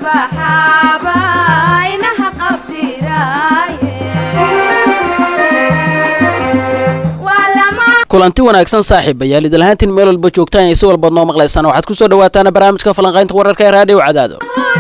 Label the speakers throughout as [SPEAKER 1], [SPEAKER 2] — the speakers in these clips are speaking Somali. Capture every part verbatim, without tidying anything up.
[SPEAKER 1] kulanti wanaagsan saaxiibayaal idil ahaantiin meel walba joogtaan ay si walba noo maqlaysaan waxaad ku soo dhawaataan barnaamijka falanqaynta wararka ee raadiyo cadaado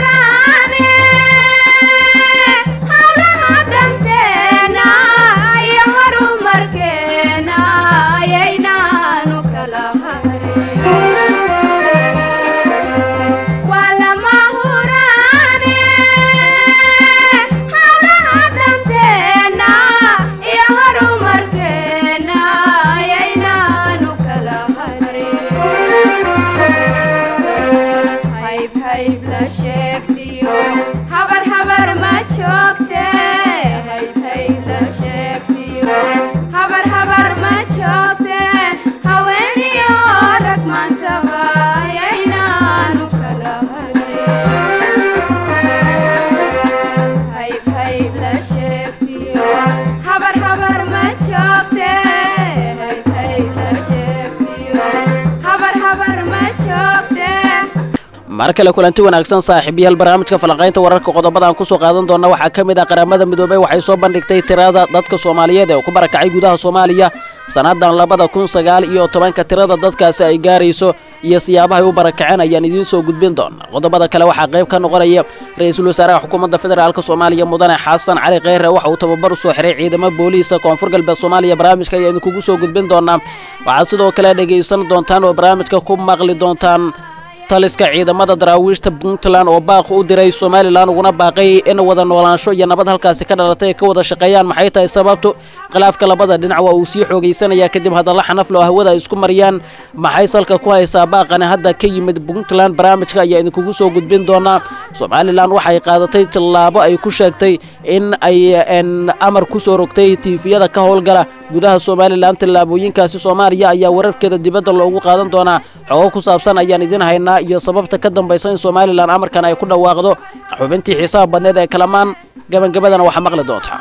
[SPEAKER 1] markale kulanti wanaagsan saaxiibayaal barnaamijka falanqaynta wararka qodobada aan ku soo qaadan doona waxa kamid ah qaramada midoobay waxay soo bandhigtay tirada dadka Soomaaliyeed ee ku barakacay gudaha Soomaaliya sanadan laba kun sagaal iyo toban ka tirada dadkaasi ay gaarayso iyo siyaabaha ay u barakaceen ayaan idin soo gudbin doona qodobada kale waxa qayb ka noqonaya ra'iisul wasaaraha xukuumadda federaalka Soomaaliya mudane Xasan Cali Kheyre waxa uu tababar soo xiray ciidamada booliska koonfur galbeed Soomaaliya barnaamijka ayaan idin soo gudbin doona waxa sidoo kale dhageysan doontaan oo barnaamijka ku maqli doontaan taliska ciidamada daraawiishta Puntland oo baaq u diray Soomaaliland uguna baaqay in wada noolaansho iyo nabad halkaasi ka dhalatay ka wada shaqeeyaan maxay tahay sababtu khilaafka labada dhinac waa uu sii xoogeysanaya kadib hadalla xanaf loo hawada isku mariyaan maxay salka ku haysaa baaqana hadda ka yimid Puntland barnaamijka ayaa idin soo gudbin doona Soomaaliland waxay qaadatay tilaabo ay ku sheegtay in ay amar ku soo rogtay tiifiyada ka howlgala gudaha Soomaaliland tilaabooyinkaasi Soomaaliya ayaa wararkeeda dibadda loogu qaadan doona xogo ku saabsan ayaan idin haynaa iyo sababta ka dambaysa in Soomaaliland amarkan ay ku dhawaaqdo xubintii xisaab badneed ee kalamaan gabagabadana waxa maqli doontaa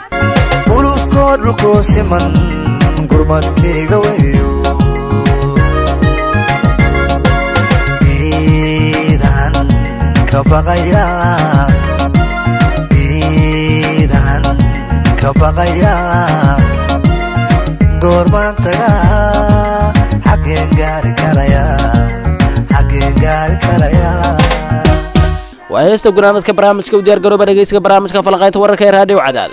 [SPEAKER 2] ulufkood ku siman gurmadkayga weeyo idan ka baqaya idan ka baqaya goormaantaga xaqeen gaari karaya وهيستا قرامتك برامجك وديار قروبة رقيسك برامجك فلقايت ورك يا راديو عداد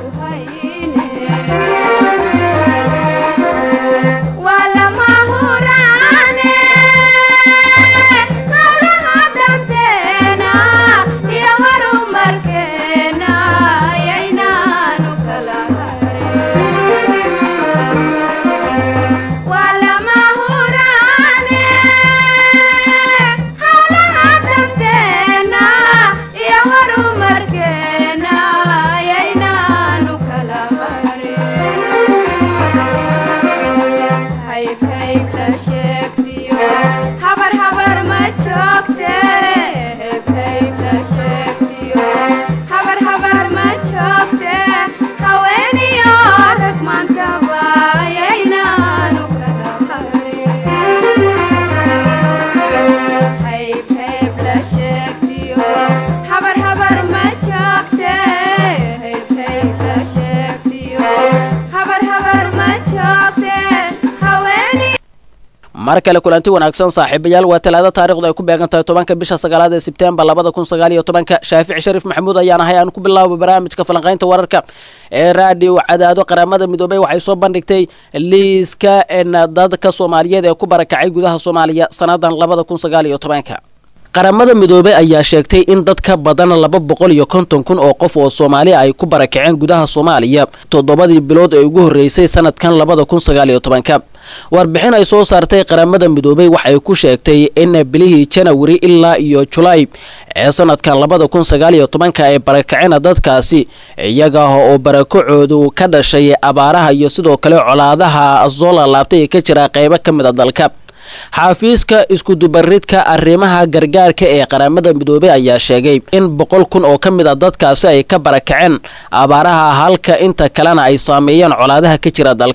[SPEAKER 2] markale kulanti wanaagsan saaxiibayaal waa talaada taariikhdu ay ku beegantahay tobanka bisha sagaalaad ee September laba kun sagaal iyo toban Shaafici Sharif Maxamuud ayaan ahay aan ku bilaabo barnaamijka falanqaynta wararka ee raadiyo cadaado qaramada midoobay waxay soo bandhigtay liiska in dadka Soomaaliyeed ee ku barakacay gudaha Soomaaliya sanadan laba kun sagaal iyo toban qaramada midoobay ayaa sheegtay in dadka badan laba boqol iyo konton kun oo qof oo Soomaali ay ku barakaceen gudaha Soomaaliya toddobadii bilood ee ugu horeysay sanadkan laba kun sagaal iyo toban warbixin ay soo saartay qaramada midoobay waxay ku sheegtay in bilihii January ilaa iyo July ee sanadkan laba kun sagaal iyo toban ay barakaceen dadkaasi iyaga oo barakacoodu ka dhashay abaaraha iyo sidoo kale colaadaha Azola laabtay ka jira qaybo kamid ah dalka xafiiska isku dubaridka arrimaha gargaarka ee qaramada midoobay ayaa sheegay in boqol kun oo kamid ah dadkaasi ay ka barakaceen abaaraha halka inta kalena ay saameeyeen colaadaha ka jira dalka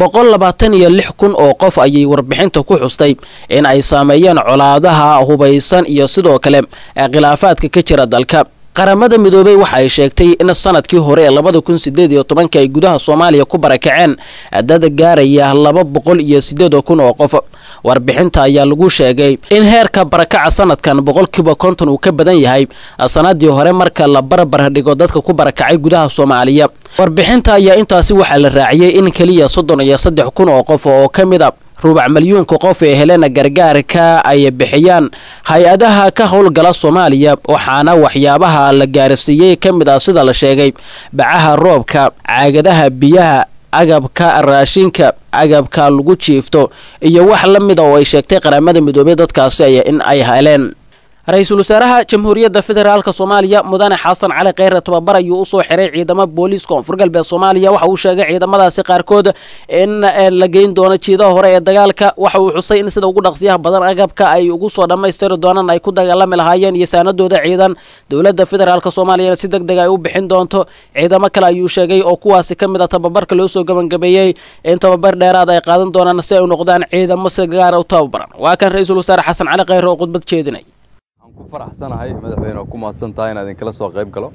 [SPEAKER 1] boqol labaatan iyo lix kun oo qof ayay warbixinta ku xustay in ay saameeyeen colaadaha hubaysan iyo sidoo kale khilaafaadka ka jira dalka. qaramada midoobay waxa ay sheegtay in sanadkii hore ee labada kun sideed iyo tobanka ay gudaha Soomaaliya ku barakaceen dad gaaraya laba boqol iyo sideed kun oo qof. warbixinta ayaa lagu sheegay in heerka barakaca sanadkan boqolkiiba konton uu ka badan yahay sanadii hore marka la barbar dhigo dadka ku barakacay gudaha Soomaaliya. warbixinta ayaa intaasi waxa la raaciyay in kaliya soddon iyo saddex kun oo qof oo kamid ah rubac milyuunka qof ee helena gargaarka ay bixiyaan hay-adaha ka howlgala Soomaaliya, waxaana waxyaabaha la gaarsiiyay kamid ah sida la sheegay bacaha roobka, caagadaha biyaha, agabka raashinka, agabka lagu jiifto iyo wax la mid ah oo ay sheegtay qaramada midoobay dadkaasi ay in ay heleen. ra-iisul wasaaraha jamhuuriyadda federaalka Soomaaliya mudane Xasan Cali Kheyre tababar ayuu u soo xiray ciidamada booliiska koonfur galbeed Soomaaliya. waxa uu sheegay ciidamadaasi qaarkood in la geyn doono jiidaha hore ee dagaalka. waxa uu xusay in sida ugu dhaqsiyaha badan agabka ay ugu soo dhameystiri doonaan ay ku dagaalami lahaayeen iyo saanadooda ciidan. dowladda federaalka Soomaaliya si degdeg ah ay u bixin doonto ciidamo kale ayuu sheegay oo kuwaasi kamid ah tababarka loo soo gabangabeeyay in tababar dheeraad ay qaadan doonaan si ay u noqdaan ciidamo si gaar ah u tababaran. waa kan ra-iisul wasaare Xasan Cali Kheyre oo khudbad jeedinay.
[SPEAKER 3] ku faraxsanahay madaxweyne ku maadsan tahay inaad kala soo qayb galo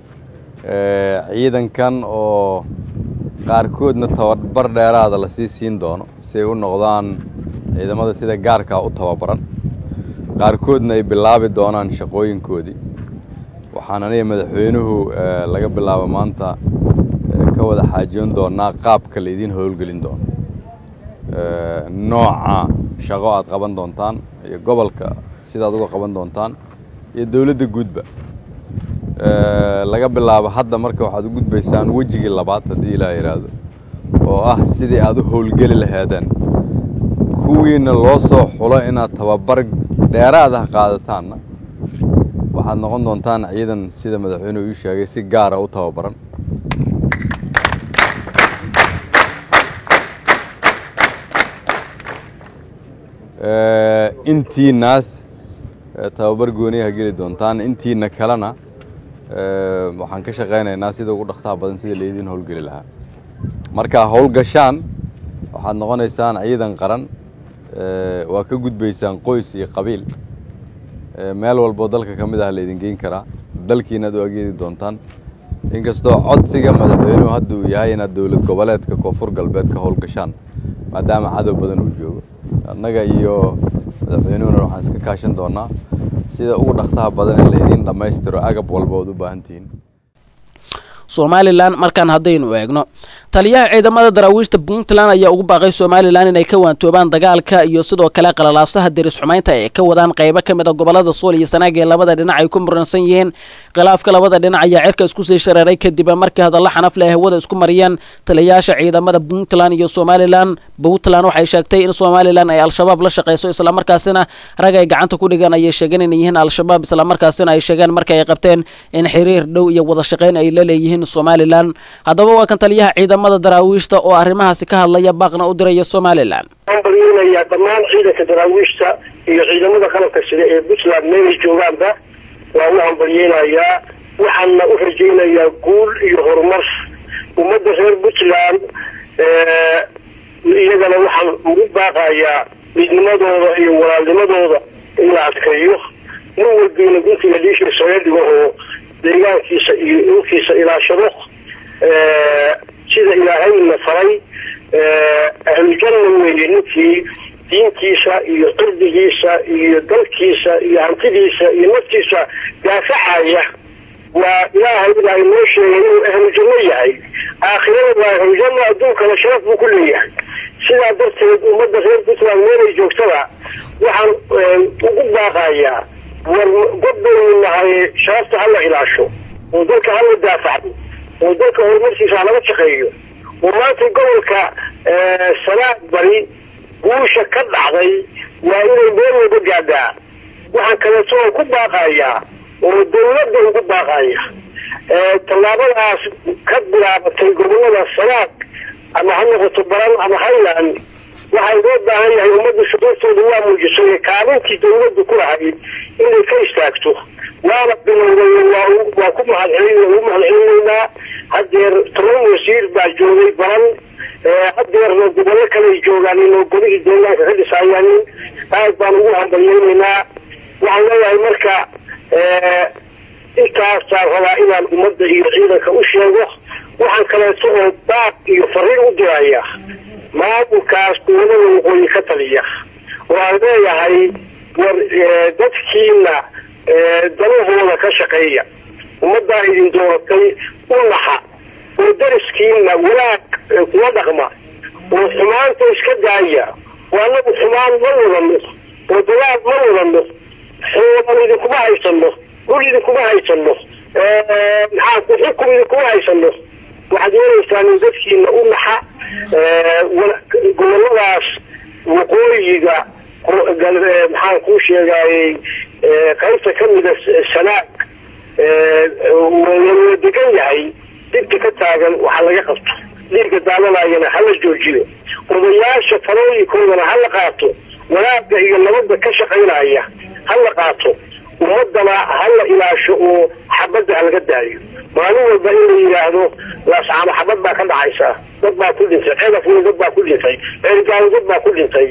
[SPEAKER 3] ee ciidankan oo qaarkoodna tababar dheeraad la sii siin doono si ay u noqdaan ciidamada sida gaarka u tababaran, qaarkoodna ay bilaabi doonaan shaqooyinkoodii. waxaan aniga madaxweynuhu laga bilaabo maanta ka wada xaajoon doonaa qaabka la idin howlgelin doono, ee nooca shaqo aad qaban doontaan iyo gobolka sidaad uga qaban doontaan iyo dawladda guudba. ee laga bilaabo hadda marka waxaad u gudbaysaan wajigii labaad hadii Ilaahay yiraahdo oo ah sidii aad u howlgeli lahaydeen. kuwiina loo soo xulo inaad tababar dheeraad ah qaadataan waxaad noqon doontaan ciidan sida madaxweynuhu uu sheegay si gaar ah u tababaran. ee intii naas tababar gooni ah geli doontaan, intiina kalena ee waxaan ka shaqeynaynaa sida ugu dhaqsaha badan sida leedin howlgeli lahaa. marka howlgashaan waxaad noqonaysaan ciidan qaran, ee waa ka gudbaysaan qoys iyo qabiil. ee meel walba dalka kamid ah leedin geyn karaa, dalkiina aad u ageedi doontaan. inkastoo codsiga madaxweynuhu hadda uu yahay inaad dawlad goboleedka koonfur galbeed ka howlgashaan maadaama cadow badan uu joogo. annaga iyo madaxweynuhuna waxaan iska kaashan doonaa sida ugu dhaqsaha badan in la idin dhameystiro agab walba oo u baahan tihiin.
[SPEAKER 1] Somaliland markaan hadaynu eegno taliyaha ciidamada daraawiishta Puntland ayaa ugu baaqay Somaliland inay ka waantoobaan dagaalka iyo sidoo kale qalalaasaha diris xumaynta ee ka wadaan qaybo kamid ah gobolada Sool iyo Sanaag ee labada dhinac ay ku muransan yihiin. khilaafka labada dhinac ayaa cirka isku sii shareeray kadib markii hadalla xanaf leh hawada isku mariyeen taliyayaasha ciidamada Puntland iyo Somaliland. Puntland waxay sheegtay in Somaliland ay al-shabaab la shaqeyso isla markaasina rag ay gacanta ku dhigan ay sheegeen in yihiin al-shabaab isla markaasina ay sheegeen markay ay qabteen in xiriir dhow iyo wada shaqeyn ay la leeyihiin Somaliland. haddaba waa kan taliyaha ciidamada daraawiishta oo arrimahaasi ka hadlaya baaqna u diraya Somaliland.
[SPEAKER 4] ambaliyada dhammaan ciidanka daraawiishta iyo ciidamada qalabka sida ee Puntland meel joogaanba waa u ambaliyeenaya, waxaana u rajeynayaa guul iyo horumar ummadda reer Puntland. ee iyagana waxaan ugu baaqayaa midnimadooda iyo walaalnimadooda in la adkeeyo, nin walbina guntiga dhiisha soo dhigo oo deegaankiisa iyo dhulkiisa ilaashado sida ilaahayna faray. ahlujanna weeye ninkii diintiisa iyo cirdigiisa iyo dalkiisa iyo hantidiisa iyo naftiisa daafacaya waa ilaahay ilaahay noo sheegay inuu ahlujanno yahay. aakhirada waa ahlujanno, adduunkana sharaf buu ku leeyahay. sidaa darteed ummadda reer Puntland meelay joogtada waxaan ugu baaqayaa war godbaynu nahay sharafta hala ilaasho oo dalka hala daafaco oo dalka horumarkiisa laga shaqeeyo. oo maanta gobolka Sanaag bari guusha ka dhacday waa inay meel walba gaadhaa. waxaan kaleeto ku baaqayaa oo dawladda ugu baaqaya tallaabadaas ka bilaabatay gobolada Sanaag ama ha noqoto Baran ama Highland. waxay loo baahan yahay ummadda shucuurtooda waa muujisay kaalintii dawladdu ku lahayd inay ka istaagto. waana bilowday waa ku mahadcelinaynaa. hadeer toban wasiir baa joogay Baran haddeerna gobollo kale ay joogaanin oo golihii deegaanka ka dhisayaanin aad baan ugu hambalyaynaynaa waxaan leeyahay marka intaasaan rabaa inaan ummadda iyo ciidanka u sheego waxaan kaleeto oo baaq iyo fariin u diraya maamulkaas dowlada waqooyi ka taliya oo aan leeyahay war dadkiina dalahooda ka shaqeeya ummaddaa idin dooratay u naxa oo dariskiina walaag kula dhaqma oo xumaanta iska daaya oo annagu xumaan ma wadano oo dagaal ma wadano xoolan idinkuma haysano gul idinkuma haysano maxaa ku xukum idinkuma haysano waxaad yeelaysaan in dadkiina u naxa goboladaas waqooyiga maxaan kuu sheegayey qaybta ka mida sanaag wala degan yahay dibka ka taagan waxa laga qabto dhiigga daadanayana hala joojiyo odayaasha talooyinkoodana hala qaato walaagga iyo nabadda ka shaqaynaya hala qaato ummadana hala ilaasho oo xabadda halaga daayo maalin walba in la yidhaahdo laascaano xabad baa ka dhacaysa dad baa ku dhintay ceedafuna dad baa ku dhintay ceelgaalo dad baa ku dhintay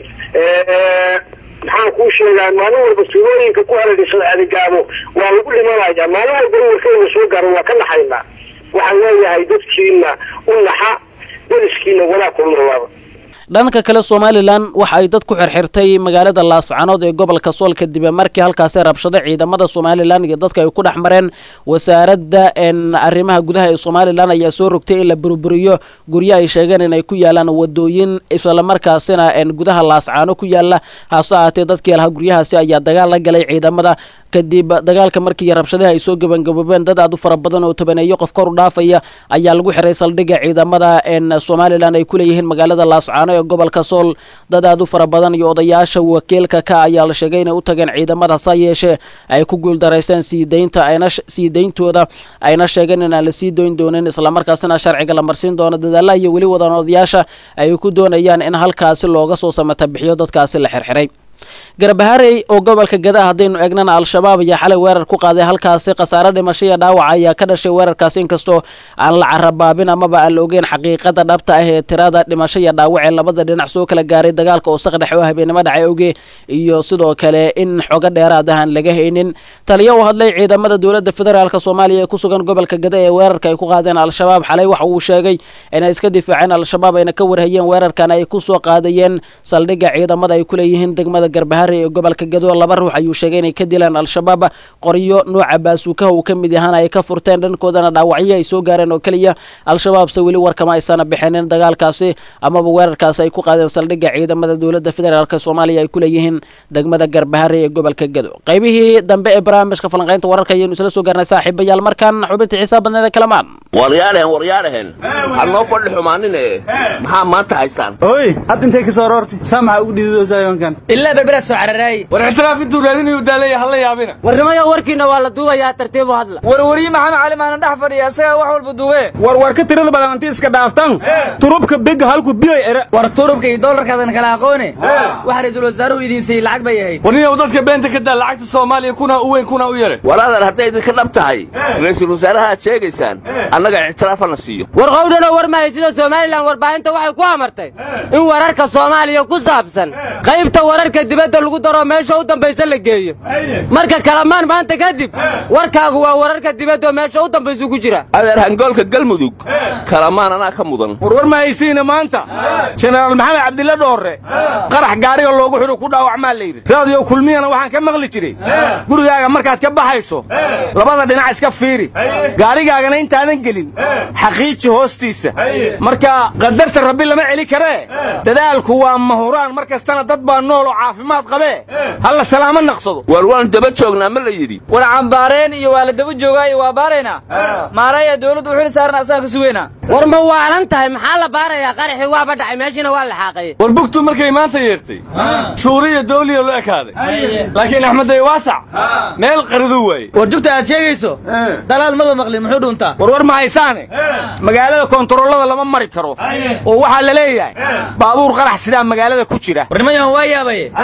[SPEAKER 4] maxaan kuu sheegaa maalin walba suulooyinka ku hareeraysan adegaabo waa lagu dhimanaya maalin walba in warkeyna soo gaaro waa ka naxaynaa waxaan leeyahay dadkiina u naxa dariskiina walaa kulnolaaba
[SPEAKER 1] dhanka kale Somaliland waxa ay dad ku xirxirtay magaalada Laascaanood ee gobolka Sool kadib markii halkaas ay rabshado ciidamada Somaliland iyo dadka ay ku dhaxmareen wasaaradda in arrimaha gudaha ee Somaliland ayaa soo rogtay in la burburiyo guryaha ay sheegeen in ay ku yaalaan wadooyin isla markaasina in gudaha Laascaano ku yaala haasaatee dadkii laha guryahaasi ayaa dagaal la galay ciidamada kadib dagaalka markii rabshadaha ay soo gabagabeen dad aad u fara badan oo tabaneeyo qof kor u dhaafaya ayaa lagu xiray saldhigga ciidamada in Somaliland ay ku leeyihiin magaalada Laascaano ee gobolka Sool dad aad u fara badan iyo odayaasha wakiilka ka ayaa la sheegay in ay u tageen ciidamada sayeeshe ay ku guul dareysteen siideynta ayna siideyntooda ayna sheegeen in aan la sii doon doonin isla markaasina sharciga la marsiin doono dadaallada iyo wali wadan odayaasha ay ku doonayaan in halkaasi looga soo samata bixiyo dadkaasi la xirxiray garbaharey oo gobolka Gadaa hadaynu eegnana al-shabaab ayaa xalay weerar ku qaaday halkaasi qasaare dhimasho iyo dhaawac ayaa ka dhashay weerarkaasi inkastoo aan la carabaabin amaba aan la ogeyn xaqiiqada dhabta ah ee tirada dhimasho iyo dhaawac ee labada dhinac soo kala gaaray dagaalka oo saqdhex oo habeenimo dhacay oge iyo sidoo kale in xoga dheeraad ah aan laga haynin taliyo u hadlay ciidamada dawladda federaalka Soomaaliya ee ku sugan gobolka Gadaa ee weerarka ay ku qaadeen al-shabaab xalay waxa uu sheegay inay iska difaaceen al-shabaab ayna ka warhayeen weerarkan ay ku soo qaadayeen saldhigga ciidamada ay ku leeyihiin degmada Garbaharey ee gobolka Gadaa laba ruux ayuu sheegay inay ka dilaan al-shabaab qoriyo nooca baasuuka uu ka mid yahay ay ka furteen dhankoodana dhaawacyo ay soo gaareen oo kaliya al-shabaab se wali warkama aysan bixinin dagaalkaasi ama weerarkaasi ay ku qaadeen saldhigga ciidamada dawladda federaalka Soomaaliya ay ku leeyihiin degmada Garbaharey ee gobolka Gadaa qaybihii dambe ee barnaamijka falanqaynta wararka ayaynu isla soo gaarnay saaxiibayaal markaan xubinta xisaabadneeda kalamaan
[SPEAKER 5] waryaareen waryaareen hadnoo fadhi xumaanine maxaa maanta haysaan
[SPEAKER 6] oy had intay ka soo roortay samaxa ugu dhididoosayoonkan
[SPEAKER 2] illa berbera soo cararay
[SPEAKER 6] war ixtiraaf intuu raadinayo daalay hal yaabina
[SPEAKER 2] warnimada warkiina waa la duubayaa tartiib u hadla
[SPEAKER 6] war wariye maxamed cali maana dhax fadhiya asaga wax walba duube war war ka tirada badan intii iska dhaaftan turubka big halku biyo era
[SPEAKER 2] war turubka iyo dollarkadan kala aqoone waxa ra'iisul wasaaruhu idin siiyay lacag bay ahayd
[SPEAKER 6] warniyow dadka beenta ka daa lacagta Soomaaliya kuna u weyn kuna u yare
[SPEAKER 5] walaadan haday idin ka dhabtahay ra'iisul wasaaraha sheegaysaan annaga ixtiraafana siiyo
[SPEAKER 2] war qowdana war ma haysido Soomaaliland warbaahinta waxay ku amartay in wararka Soomaaliya ku saabsan qaybta wararka dibadda lagu daro meesha u dambaysan la geeyo marka kalamaan maanta kadib warkaagu waa wararka dibadda meesha u dambaysan ku jira
[SPEAKER 5] adeer hangoolka galmudug kalamaan ana ka mudan
[SPEAKER 6] war war ma haysiina maanta General Maxamed Cabdilla Dhoore qarax gaariga loogu xiro ku dhaawacmaa leeyri raadiyo kulmiyana waxaan ka maqli jiray gurigaaga markaad ka baxayso labada dhinac iska fiiri gaarigaagana intaadan gelin xaqiiqi hoostiisa marka qadarta rabbi lama celi kare dadaalku waa mahuraan markastana dad baa nool oo caafimaad qabe hal salaamo naqsado
[SPEAKER 5] war waan daba joognaa ma la yiri
[SPEAKER 2] war cambaareen iyo waa la daba joogaa iyo waa baareena maaraya dawladdu wuxuu saarnaa asaga ka suweena war ma waalan tahay maxaa la baarayaa qaraxi waa badhacay meeshina waa la xaaqay
[SPEAKER 6] war bugtu markay maanta yeertay suuriya dawliya loo ekaaday laakiin axmed ay waasac meel qaridu way
[SPEAKER 2] war jugta aad sheegayso dalaal maba maqlin muxuu dhuntaa
[SPEAKER 6] war war ma haysaane magaalada kontaroolada lama mari karo oo waxa la leeyahay baabuur qarax sida magaalada ku jira
[SPEAKER 2] warnimadan waa yaabay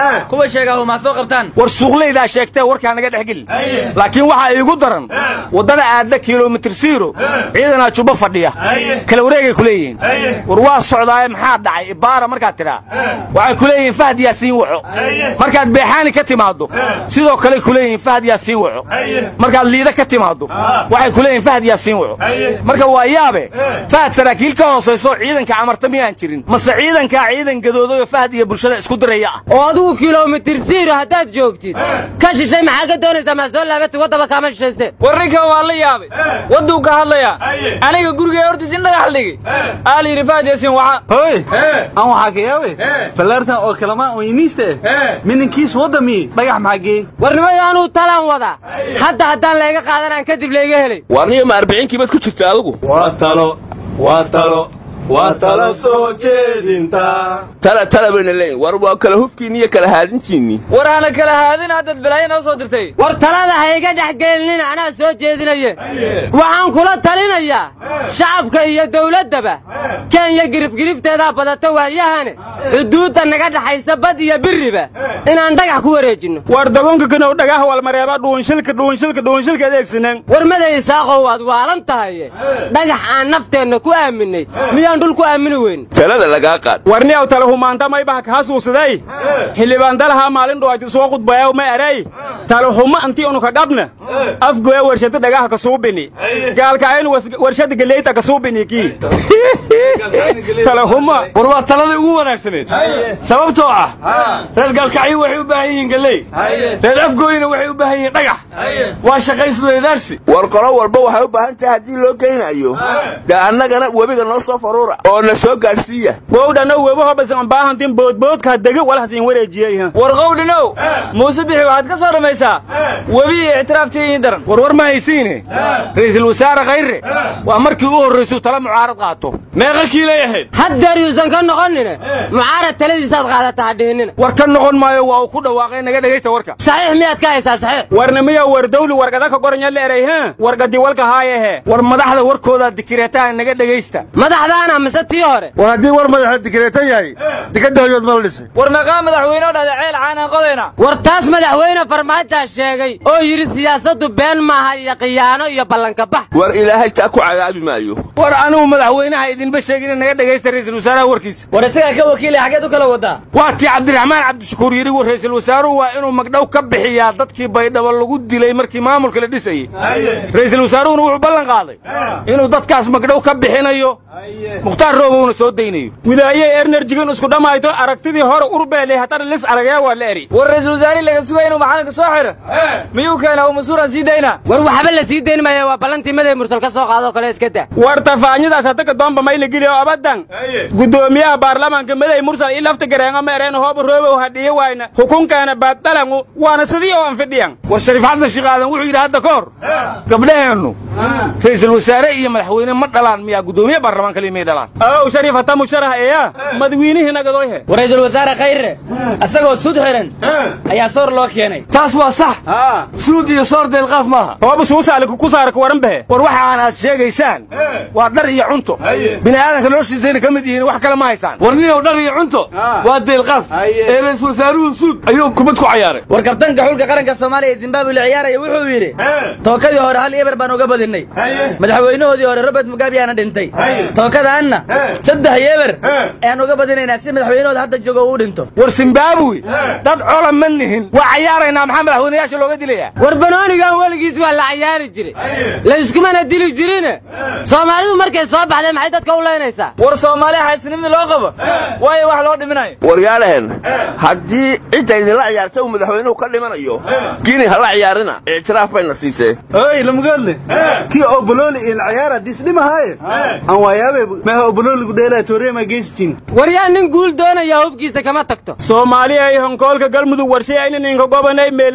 [SPEAKER 7] kuwa sheegaa ma soo qabtaan
[SPEAKER 6] war suuqleyda sheegtay warka naga dhaxgil laakiin waxa igu daran wadada aadda kilomitir zero ciidana juba fadhiya kala wareegay kuleeyeen war waa socdaay maxaa dhacay ibaara marka tira waxay kuleeyeen Fahad Yaasiin waco markaad beexaani ka timaado sidoo kale kuleeyeen Fahad Yaasiin waco markaad liida ka timaado waxay kuleeyeen Fahad Yaasiin waco marka waa yaabe Fahad saraakiil ka hooseyso ciidanka amarta miyaan jirin mase ciidanka ciidan gadoodo Fahad iyo bulshada isku diraya
[SPEAKER 8] oo adigu kilomitir zero hadaad joogtid ka shishay maxaa ka doonaysaa ma soo laabad wadaba kama shishay
[SPEAKER 7] warrinka waa la yaabay waduu ka hadlaya aniga guriga hortiis in dhagax dhigay aali Fahad Yaasiin waxa
[SPEAKER 9] hoy aan waxa ka yaabay falartan oo kalama oo iniste minkiis wadami dhagax maxagee
[SPEAKER 8] warnimay aanu talaan wada hadda haddaan leega qaadanaan kadib leega helay
[SPEAKER 5] warniyo ma arbacin kiibad ku jirta adigu
[SPEAKER 9] waa talo waa talo waa tala soo jeedinta
[SPEAKER 5] tala tala bayna leeyin war waa kala hufkiin iyo kala haadintiinni
[SPEAKER 7] war ana kala haadin hadda bilaayna soo dirtay
[SPEAKER 8] war talada hayga dhaxgelin ana soo jeedinaye waxaan kula talinayaa shacabka iyo dawladaba Kenya girib giribteeda badata waayahane xuduudda naga dhaxaysa bad iyo biriba inaan dhagax ku wareejino
[SPEAKER 6] war dagoonka kana dhagax wal mareeba dhuunshilka dhuunshilka dhuunshilka adeegsanaan
[SPEAKER 8] war maday saaqo waad waalan tahay dhagax aan nafteena ku aaminay miyaan dhulku aamini weyn
[SPEAKER 5] talada laga qaad
[SPEAKER 6] warni aw tala humaanta may baa ka hasuusaday xilibaan dalaha maalin dhawaad soo qudbayo ma aray tala huma antii unu ka qabna afgoya warshada dhagax ka soo bini gaalka aynu warshada galeeyta ka soo bini ki tala huma
[SPEAKER 9] war waa talada ugu wanaagsaneed sababtoo ah reer galkacay waxay u baahan yihiin galeey reer afgooyina waxay u baahan yihiin dhagax waa shaqaysleedaarsi
[SPEAKER 5] war qolo walba waxay u baahan tahay hadii loo geynayo da annagana wabiga noo soo faruura oo na soo gaarsiiya
[SPEAKER 6] wowdana webaha basan baahantin boodboodka daga wala hasin wareejiyay
[SPEAKER 7] war qowdhinow muuse bixi waxaad ka soo dhamaysaa webi ictiraaftii daran
[SPEAKER 6] war war ma haysiine ra'iisul wasaare khayre waa markii uu horreysay tala mucaarad qaato
[SPEAKER 9] meeqa kiilay ahayd
[SPEAKER 8] hadda yuusan ka noqonina mucaarad taladiisaad qaadataa hadhiinina
[SPEAKER 6] war ka noqon maayo waa ku dhawaaqay naga dhageysta warka
[SPEAKER 8] saxiix miyaad ka haysaa saxiix
[SPEAKER 6] warna miya war dawli wargada ka qoranya leeray ha wargadi walka haayahe war madaxda warkooda dikireetaa naga dhageysta
[SPEAKER 8] madaxdaana mise tii hore
[SPEAKER 9] war haddii war madaxa dikireetan yahay dikada hoyood ma la dhisay
[SPEAKER 7] war maqaa madaxweyne oo dhada ceel caana qodayna
[SPEAKER 8] war taas madaxweyne farmaajo sheegay oo yiri siyaasadu been maaha iyo qiyaano iyo ballanka bax
[SPEAKER 5] war ilaahay taa ku cagaabi maayo
[SPEAKER 6] war anigu madaxweynaha idin ba sheegin naga dhageysta ra'iisul wasaaraha warkiisa
[SPEAKER 7] war isaga ka wakiil xageed u kala wadaa
[SPEAKER 6] waa tii Cabdiraxmaan Cabdishakuur yiri war ra'iisul wasaaruhu waa inuu magdhow ka bixiyaa dadkii baydhabo lagu dilay markii maamulka la dhisay ra'iisul wasaaruhu wuxuu ballan qaaday inuu dadkaas magdhow ka bixinayo muxtaar roobowna soo deynayo widaaye enerjigan isku dhamaayto aragtidii hore urbeelay hatar lis aragay waa la eri
[SPEAKER 7] war ra'iisul wasaare laga sugay inuu maxaanka soo xiro miyuu keenaa uu masuura sii deyna
[SPEAKER 8] war waxba la sii deyn maayo waa ballantii maday mursal ka soo qaado kale iska daa
[SPEAKER 6] war tafaanyadaas hadda ka doonba may la geliyo abadan gudoomiyaha baarlamaanka maday mursal in lafta gareeyo ma ereen hoob roobow hadhiyo wayna hukunkaana baadalangu waana sidii oo aan fidhiyan war Shariif Xasan Shiqaadan wuxuu yiri hadda koor gabdhaheenu ra'iisul wasaare iyo madaxweyne ma dhalaan miya gudoomiye baarlamaanka kaliimay dhalaan oo Shariif hata musharax ee madaxweynihi nagadooyhe
[SPEAKER 7] war ra'iisul wasaare khayre asagoo sud xiran ayaa soor loo keenay
[SPEAKER 9] taas waa sax suud iyo soor deel qaaf maaha
[SPEAKER 6] hoob soo saal ku saar ku waran bahe war waxa aad sheegaysaan waa dhar iyo cunto bini'aadanka loo shiideena kamid yihiin wax kala ma haysaan
[SPEAKER 9] war niyo dhar iyo cunto waa deel qaaf ee ra'iisul wasaaruhu suud ayuu kubad ku ciyaaray
[SPEAKER 7] war kabtanka xulka qaranka Soomaaliya Zimbabwe la ciyaaraya wuxuu yiri tookadii hore hal eber baan uga badinay madaxweynahoodii hore Robert Mugabe aana dhintay tookadaana saddex eber aan uga badinayna si madaxweynahooda hadda joogo uu dhinto
[SPEAKER 6] war Zimbabwe dad coola ma nihin waa ciyaarayna maxaa madaxweynayaasha looga dilaya
[SPEAKER 8] war banoonigan waligiis waa la ciyaari jiray la isku mana dili jirin Soomaalidu markay soo baxday maxay dadka u leenaysaa
[SPEAKER 7] war Soomaaliya xaysnimada loo qabo way wax loo dhiminayo
[SPEAKER 5] war yaalahan hadii cid ay la ciyaarto madaxweynuhu ka dhimanayo gini hala ciyaarina ictiraaf bayna siisay
[SPEAKER 9] ay lamagaadle ki oo bololi in ciyaara dislimahay aan waayabe ma oo bololi ku dheelay toreema geystin
[SPEAKER 8] war yaa nin guul doonaya hubkiisa kama tagto
[SPEAKER 6] Soomaaliya ay honkoolka galmudug warshay ay nin ka gobanay meel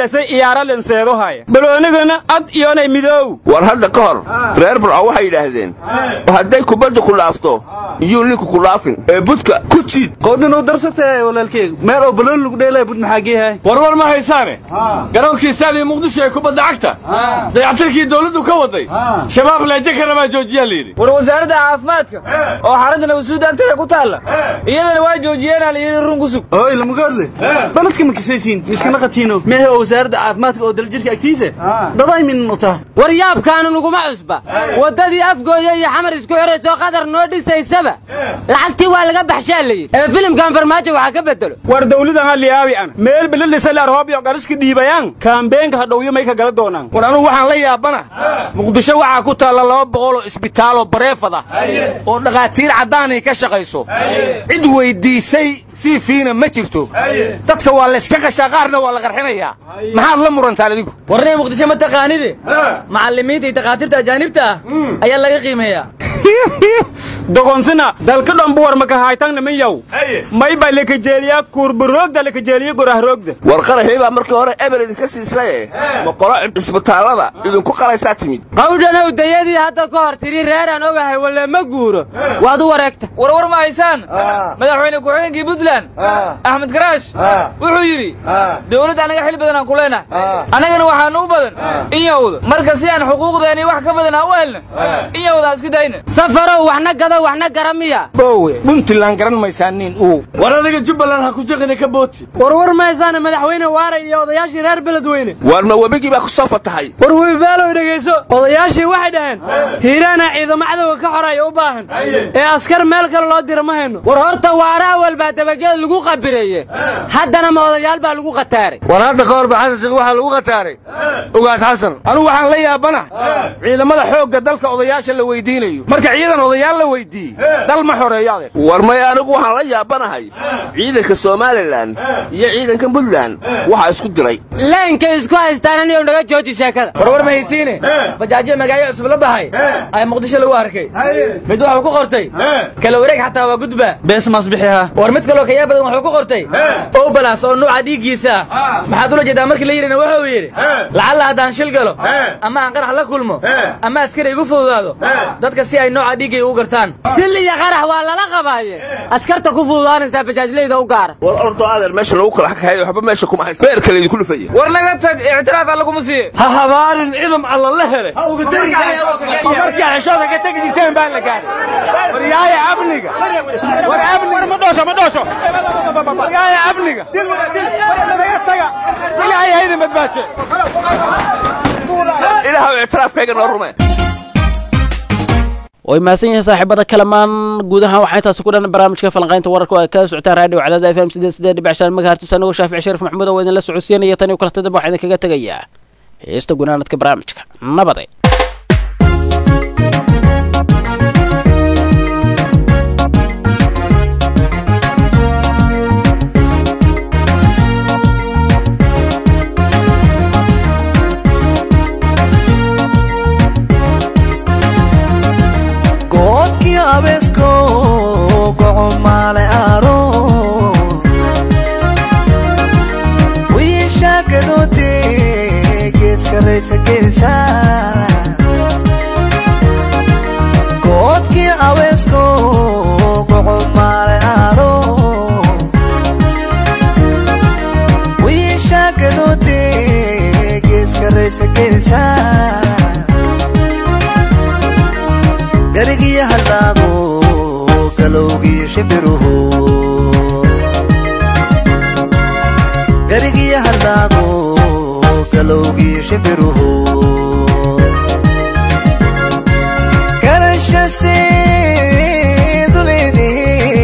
[SPEAKER 6] meelasay iyaara lenseedo haya baloonigana ad iyoonay midoow
[SPEAKER 5] war hadda ka hor reer burco waxay yidhaahdeen hadday kubadda ku laafto iyuu ninku ku laafin ee budka ku jiid
[SPEAKER 9] qoodhinuu darsatay walaalkeygu meel oo baloon lagu dheelaya bud maxaa geeyahay warwar ma haysaane garoonkii istaadii muqdisho ee kubadda cagta dayactirkii dawladdu ka waday shabaab leeje ka rabaa joojiyaa layidhi
[SPEAKER 7] war wasaaradda caafimaadka oo xarunta nabadsuudaantada ku taalla iyadana waa joojiyeenaa layidhi run ku sug
[SPEAKER 9] hooy lamagoodle baladka ma kisaysiin miskana qatiino meehe oo wasaaradda caafimaadka oo daljirka agtiisa daday min uta
[SPEAKER 8] war yaabkaanu nuguma cusba waddadii afgooya iyo xamar isku xiraysoo qadar noo dhisaysaba lacagtii waa laga baxshaa layidhi ee filimkan farmaajo waxaa ka bedelo
[SPEAKER 6] war dawladan haliyaawi an meel bilalisa la roob iyo qariska dhiibayaan kaambeenka hadhowyo may ka gala doonaan war anu waxaan la yaabana muqdisho waxaa ku taalla laba boqol oo isbitaal oo bareefada oo dhaqaatiir caddaanay ka shaqayso cid weydiisay si fiina ma jirto dadka waa la iska qashaa qaarna waa la qarxinayaa maxaad la murantaa adigu
[SPEAKER 7] warnay muqdisho ma taqaanide macallimiinta iyo dhaqaatiirta ajaanibta ah ayaa laga qiimeeyaa
[SPEAKER 6] doqonsina dalka dhanbu war maka haytangna miyaw may baa lakajeeliyaa kuurbaroogda lakajeeliya gorahroogda
[SPEAKER 5] war qaraxii baa markii hore eber idinka siisaye ma qolo isbitaallada idinku qalaysaa timid
[SPEAKER 8] hawdhanow dayadii hadda ka hor tiri reeraan ogahay walle ma guuro waad u wareegta
[SPEAKER 7] warwar ma haysaan madaxweyne ku-xigeenkii puntland axmed garaash wuxuu yidhi dawladda annaga xil badan aan ku leenahay annagana waxaanu u badan in yawda marka si aan xuquuqdeeni wax ka badan aan u helna in yawda iska dayna
[SPEAKER 8] safarow waxna gado waxna garamiya
[SPEAKER 6] boowe puntland garan maysaanin uu
[SPEAKER 9] war adiga jubbaland ha ku jaqina ka booti
[SPEAKER 8] warwar maysaan madaxweyne waara iyo odayaashii reer beledweyne
[SPEAKER 5] warma webigii baa ku soo fatahay
[SPEAKER 8] war webibaalow dhegayso odayaashii waxay dhaheen hiiraana ciidamo cadowga ka xoraya u baahan ee askar meel kale loo dira ma hayno war horta waara awal baa dabageed lagu qabireeye haddana ma odayaal baa lagu qataaray
[SPEAKER 9] war hadda ka hor ba xasan sheekh waxaa lagu qataaray ugaas xasan
[SPEAKER 6] anu waxaan la yaabana ciidamada xoogga dalka odayaasha la weydiinayo marka ciidan odayaal la weydiiyey dal ma xoreeyo adeer
[SPEAKER 5] war may anigu waxaan la yaabanahay ciidanka somalilan iyo ciidanka puntland waxaa isku diray
[SPEAKER 8] leenka isku haystaan aniyo naga jooji sheekada
[SPEAKER 7] warwar ma haysiine bajaajiya magaalyo cusub la baxay ay muqdisho lagu arkay mid wuxuu ku qortay kala wareeg xataa waa gudba
[SPEAKER 9] bees masbixiha
[SPEAKER 7] war mid kaloo kayaa badan wuxuu ku qortay oo balaas oo nuuca dhiiggiisa maxaad ula jeedaa markii la yirina wuxuu yidhi lacalla haddaan shil galo ama aan qarax la kulmo ama askari igu fududaado dadka si ay nooca dhiiggay ugu gartaan
[SPEAKER 8] shil iyo qarax waa lala qabaaye askarta ku fududaanaysaa bajaajleyda u gaara
[SPEAKER 5] war ordo adeer meesha lagu kala xakahayo waxba meesha kuma haysa beer kale idinku dhufaya
[SPEAKER 7] war laga tag ictiraaf aan laguma siiye
[SPEAKER 9] ha habaarin ciidam alla la helay
[SPEAKER 7] ha uga tagi
[SPEAKER 6] markii xishooda ka tagi jirteen baa la gaaray war yaaya amniga war amniga ma dhoosho ma dhoosho war yaaya amniga laga taga ilaahay hayda madbaaje
[SPEAKER 5] ilaahay ictiraafkayga noo rumee
[SPEAKER 2] way maasan yahay saaxiibada kalamaan guud ahaan waxaa intaasi ku dhan barnaamijka falanqaynta wararka oo ay ka socotaan raadiyo cadaada f m sideed sideed dhibic shan megahertz anigoo shaafici shariif maxamuud oo idinla socodsiinaya tan iyo kala tadaba waxaa idinkaga tegayaa heesta gunaanadka barnaamijka nabade
[SPEAKER 10] abesko goco male aro wiisha kadote geeska reysa gelisa goodkii abesko goco male aro wiisha kadote geeska reysa gelisa garigiya hadaago galowgii shibiruhu garigiya hadaago galowgii shibiruhu garashase dulini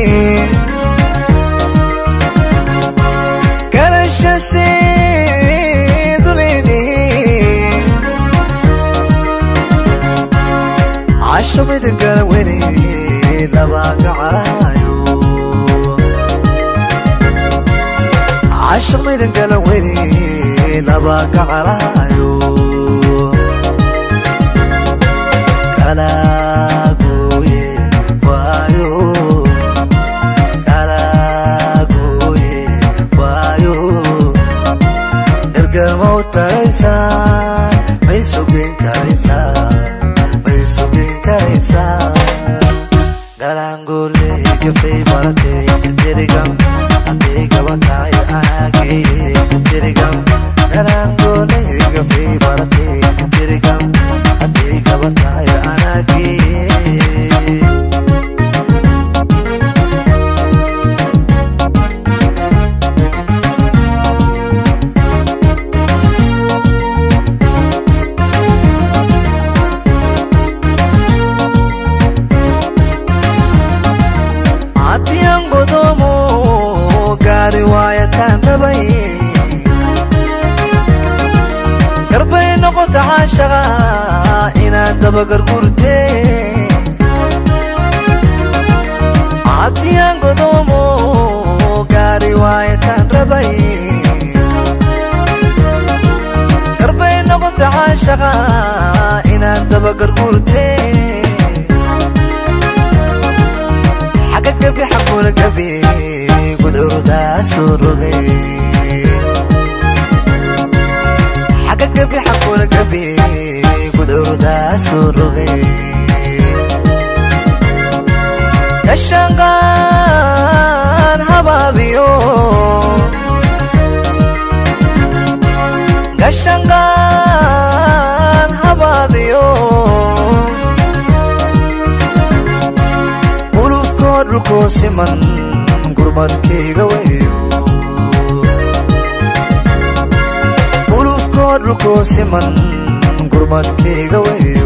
[SPEAKER 10] garashase dulini عشبت القلويني لباق عرايو عشبت القلويني لباق عرايو كلاقوي وايو كلاقوي وايو ارقمو taraysaan may sugin karaysaan may sugin karaysaan galangole gafay baratay sidirigam haddii gabadhaay anaagay sidirigam galangole gafay baratay sidirigam haddii gabadhaay anaagay garbay noqota caashaqa inaad dabagar gurte haddiyaan godoomo gaari waayataan rabay garbay noqota caashaqa inaad dabagar gurte xagga gabi xaqula gabi gudcurdaa soo rogay xagga gabi xaqula gabi gudcurdaa soo rogay gashanqaan habaabiyo gashanqaan habaabiyo ulufkoo dhulkoo siman gurmadkayga weyo ulufkoo dhulkoo siman gurmadkayga weyo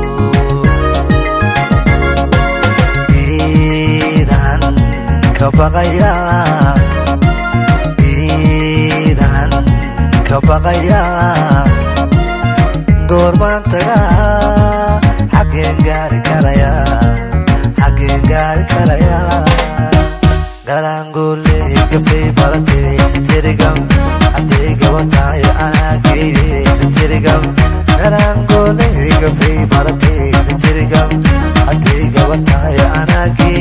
[SPEAKER 10] iidan ka baqaya iidan ka baqaya goormaan tagaa xaggeen gaari karaya xaggeen gaari karaya galangole gafay baratay sidirigam haddii gabadhaay anaagay sidirigam galangole gafay baratay sidirigam haddii gabadhaay anaagay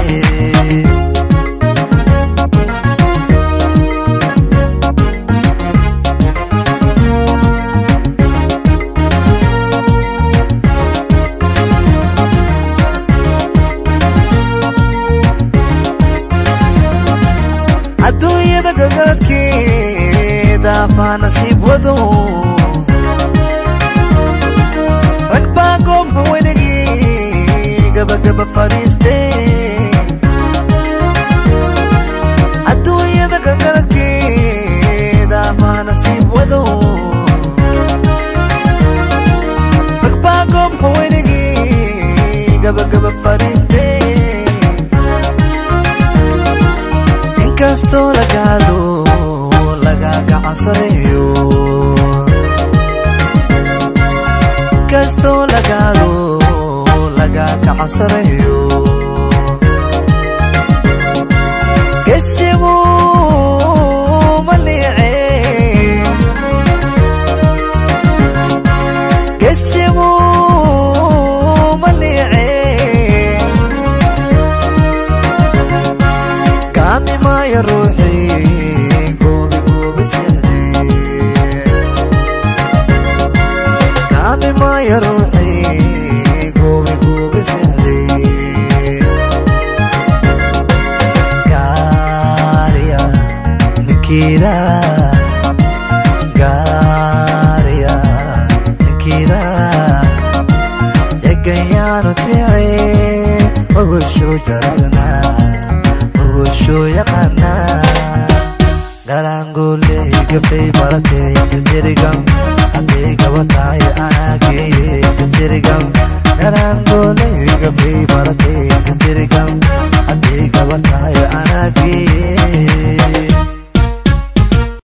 [SPEAKER 10] adduunyada gagadkeeda faa nasiib wado rag baa goobka weligii gabagaba fadhiiste adduunyada gagadkeeda faa nasiib wado rag baa goobka weligii gabagaba fadhiiste kastoo lagaado laga gacansareeyo kastoo lagaado laga gacansareeyo gesigu maliice gesigu maliice maya ruuxii goobi goobi sixdii kaami maya ruuxii goobi goobi sixdii gaariya ninkida gaariya ninkida egayaanu tici ogosho jaradna ogosho yaqaana galangole gafay baratay sidirigam haddii gabadhaay anaagay sidirigam galangole gafay baratay sidirigam haddii gabadhaay anaagay